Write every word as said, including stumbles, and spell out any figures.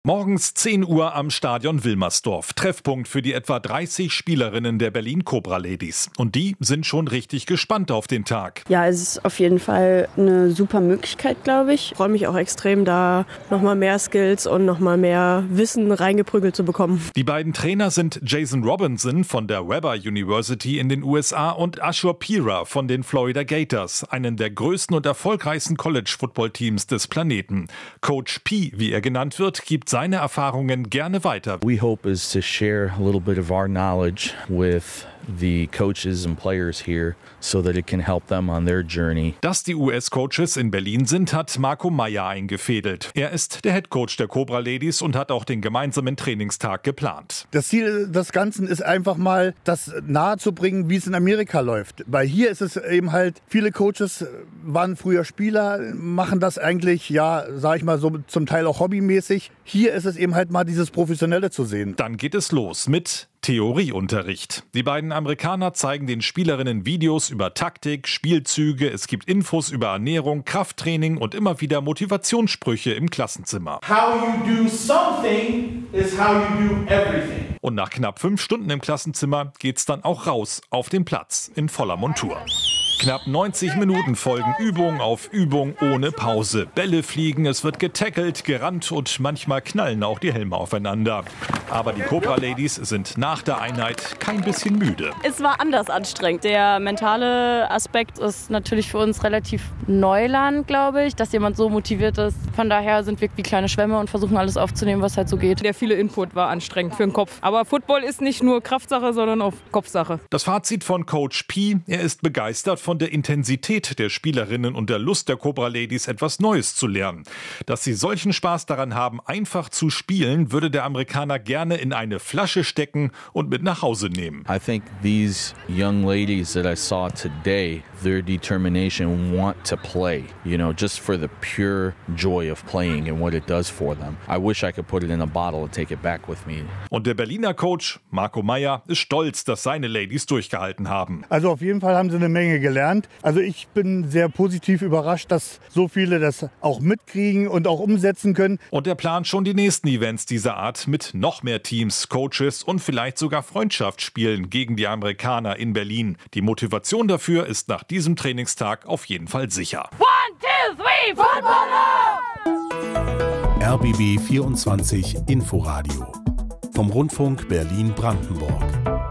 Morgens zehn Uhr am Stadion Wilmersdorf. Treffpunkt für die etwa dreißig Spielerinnen der Berlin Cobra Ladies. Und die sind schon richtig gespannt auf den Tag. Ja, es ist auf jeden Fall eine super Möglichkeit, glaube ich. Ich freue mich auch extrem, da nochmal mehr Skills und nochmal mehr Wissen reingeprügelt zu bekommen. Die beiden Trainer sind Jason Robinson von der Weber University in den U S A und Ashur Pira von den Florida Gators, einen der größten und erfolgreichsten College-Football-Teams des Planeten. Coach P, wie er genannt wird, gibt seine Erfahrungen gerne weiter. We hope is to share a little bit of our knowledge with the coaches and players here so that it can help them on their journey. Dass die U S-Coaches in Berlin sind, hat Marco Meyer eingefädelt. Er ist der Headcoach der Cobra Ladies und hat auch den gemeinsamen Trainingstag geplant. Das Ziel des Ganzen ist einfach mal, das nahezubringen, wie es in Amerika läuft. Weil hier ist es eben halt, viele Coaches waren früher Spieler, machen das eigentlich, ja, sag ich mal so, zum Teil auch hobbymäßig. Hier ist es eben halt mal dieses Professionelle zu sehen. Dann geht es los mit Theorieunterricht. Die beiden Amerikaner zeigen den Spielerinnen Videos über Taktik, Spielzüge, es gibt Infos über Ernährung, Krafttraining und immer wieder Motivationssprüche im Klassenzimmer. How you do something is how you do everything. Und nach knapp fünf Stunden im Klassenzimmer geht's dann auch raus auf den Platz in voller Montur. Knapp neunzig Minuten folgen Übung auf Übung ohne Pause. Bälle fliegen, es wird getackelt, gerannt und manchmal knallen auch die Helme aufeinander. Aber die Cobra Ladies sind nach der Einheit kein bisschen müde. Es war anders anstrengend. Der mentale Aspekt ist natürlich für uns relativ Neuland, glaube ich, dass jemand so motiviert ist. Von daher sind wir wie kleine Schwämme und versuchen alles aufzunehmen, was halt so geht. Der viele Input war anstrengend für den Kopf. Aber Football ist nicht nur Kraftsache, sondern auch Kopfsache. Das Fazit von Coach P, er ist begeistert von der Intensität der Spielerinnen und der Lust der Cobra Ladies, etwas Neues zu lernen. Dass sie solchen Spaß daran haben, einfach zu spielen, würde der Amerikaner gerne in eine Flasche stecken und mit nach Hause nehmen. I think these young ladies that I saw today, their determination want to play, you know, just for the pure joy of playing and what it does for them. I wish I could put it in a bottle and take it back with me. Und der Berliner Coach Marco Meyer ist stolz, dass seine Ladies durchgehalten haben. Also auf jeden Fall haben sie eine Menge gelernt. Also ich bin sehr positiv überrascht, dass so viele das auch mitkriegen und auch umsetzen können. Und er plant schon die nächsten Events dieser Art mit noch mehr Teams, Coaches und vielleicht sogar Freundschaftsspielen gegen die Amerikaner in Berlin. Die Motivation dafür ist nach diesem Trainingstag auf jeden Fall sicher. One, two, three, Footballer! R B B vierundzwanzig Inforadio vom Rundfunk Berlin-Brandenburg.